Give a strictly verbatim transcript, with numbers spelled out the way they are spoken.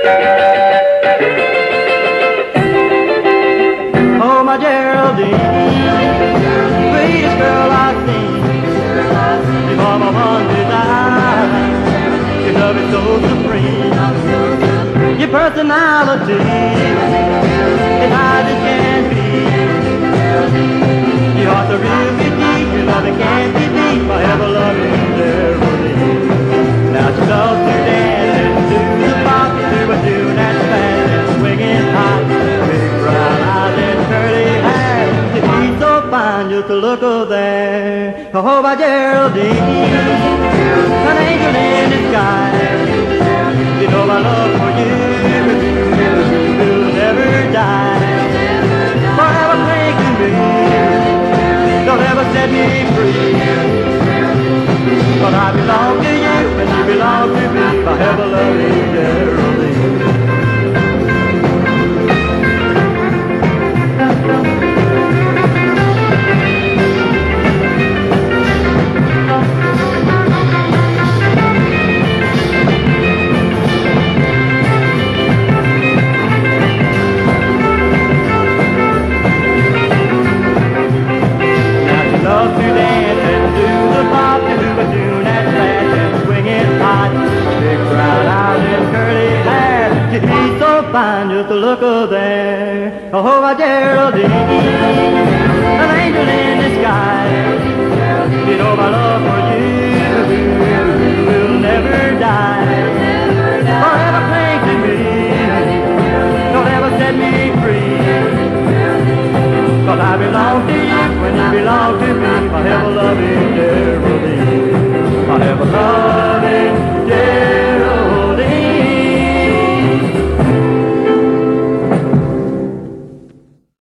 Oh, my Geraldine, prettiest girl I've seen. You're all my one desire. Your love is so supreme. Your personality is high as can be. Your heart's a real good deed. Your love it can't be beat by ever loving Geraldine. Now she loves to dance and do the pop, do a tune and fast and swinging high. Big brown eyes and curly hair. She's so fine just to look her there. Oh, my Geraldine, an angel in disguise. You know my love for you will never die. Forever thinking me, don't ever set me free. But I belong to you and you belong to me. I have a loving Geraldine. Love to dance and do the pop, to do a tune and flash and swing it hot. Big brown eyes and curly hair, she's so fine just to look her there. Oh, my Geraldine, an angel in disguise. You know my love for you will never die.